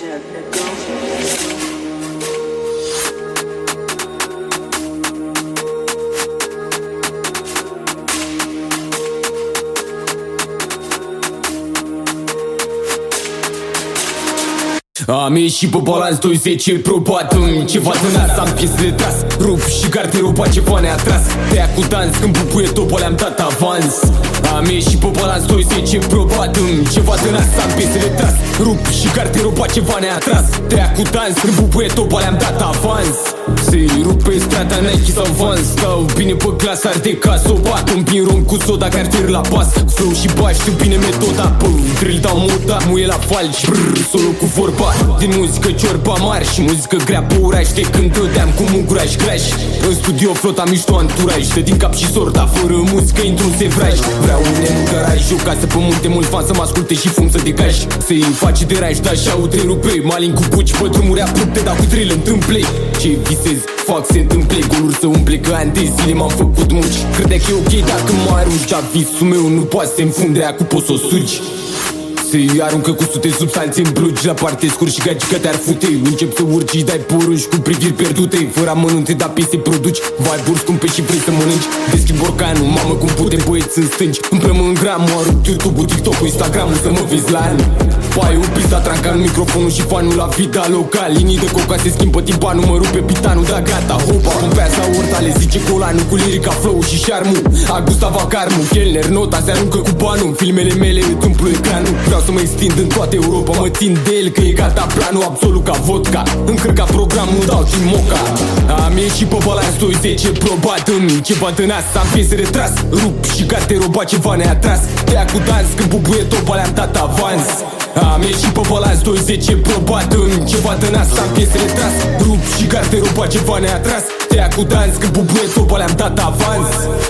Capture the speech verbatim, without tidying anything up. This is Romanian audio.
Am ieșit pe balans douăzeci, probat în ceva din asta, am piese de tras. Rup și garderoba ceva ne-a tras. Te-a cu dans, când bubuie topa le-am dat avans. Am ieșit pe balans douăzeci, probat în ceva din asta, am piese de tras. Rup și garderoba ceva ne-a tras. Te-a cu dans, când bubuie topa le-am dat avans. Se rupe strata Nike sau Vans. Stau bine pe clasă, arde ca s-o bat. Împin rom cu soda, cartier la pas. Flow și bași, știu bine metoda. Pă, drill dau moda, muie la falci. Brrr, solo cu vorba. Din muzică ciorba mari și muzică grea pe oraș. De când dădeam cu muguraș crash. În studio flota mișto anturaj. Dă din cap și sorta, fără muzică intru în sevraj. Vreau un în garaj, o casă pe munte, mult fan să mă asculte și fum să degaj. Se-i face de raj, dar și-au te rupe. Malin cu buci pe drumuri abrupte, dar cu drill întâmple. Ce visez, fac se întâmple. Goluri să umple, că ani de zile m-am făcut muci. Credea că e ok dacă mă arunci, dar visul meu nu poate să înfunde, acum poți să o sugi. Se aruncă cu sute substanțe în blugi. La parte scurt și gagica te-ar fute. Încep să urci și dai porunci cu priviri pierdute. Fără amănunte, dar piese produci. Vibe-uri scumpe și vrei să mănânci. Deschid borcanul, mamă cum pute băieți în stânci. Împrăm în gram, mă arunc YouTube-ul, TikTok-ul, Instagram-ul să mă vezi la an. Pai o pista, trancanul, microfonul și fanul la vida local. Linii de coca se schimbă timpanul, mă rupe pitanul, da gata, hopa. Pompează orta, le zice colanul cu lirica, flow și șarmul. A Gustava Carmu, Kellner, nota se aruncă cu banul. Filmele mele îți umplu ecranul. Vreau să mă extind în toată Europa, mă țin de el că e gata planul, absolut ca vodka. Încărca programul, dau timp moca. Am ieșit pe balans douăzeci, probat în ceva din asta, am piese de tras. Rup și garderoba ceva ne-a tras. Te-a cu dans, când bubuie topa le-am dat avans. Am ieșit pe balans douăzeci, probat în ceva din asta, am piese de tras. Rup și garderoba ceva ne-a tras. Te-a cu dans, când bubuie topa le-am dat avans.